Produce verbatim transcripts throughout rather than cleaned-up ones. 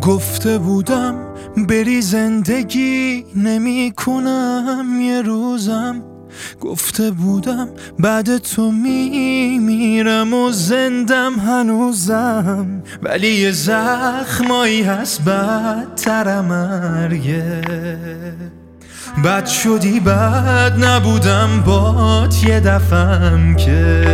گفته بودم بری زندگی نمی کنم یه روزم، گفته بودم بعد تو می میرم و زندم هنوزم، ولی یه زخمایی هست بدتر مرگه. بد شدی بد نبودم بات یه دفعم که.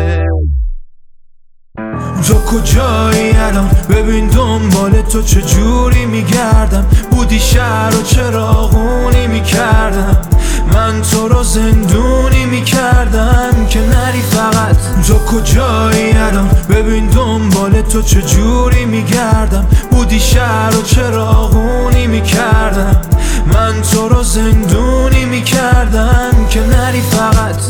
تو کجایی الان؟ ببین دنبال تو چجوری میگردم. بودی شهر و چراغونی میکردم، من تو رو زندونی میکردم که نری فقط. تو کجایی الان؟ ببین دنبال تو چجوری میگردم. بودی شهر و چراغونی میکردم، من تو رو زندونی میکردم که نری فقط.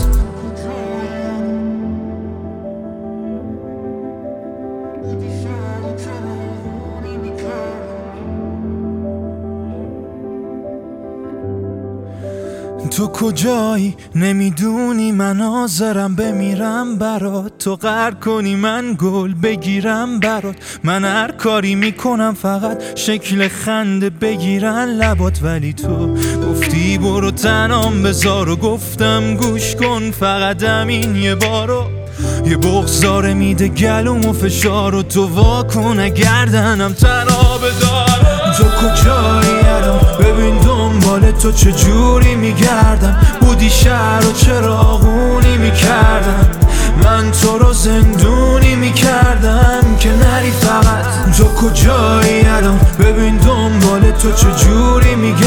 تو کجایی؟ نمیدونی من حاضرم بمیرم برات. تو غر کنی من گل بگیرم برات. من هر کاری میکنم فقط شکل خنده بگیرن لبات، ولی تو گفتی برو تنام بذار و گفتم گوش کن فقط همین یه بارو. یه بغضاره میده گلوم و فشار و تو واکن گردنم تنها بدار. تو کجایی الان؟ ببین دنبال تو چجوری میگردم. بودی شهر و چراغونی میکردم، من تو رو زندونی میکردم که نری فقط. تو کجایی الان؟ ببین دنبال تو چجوری میگردم.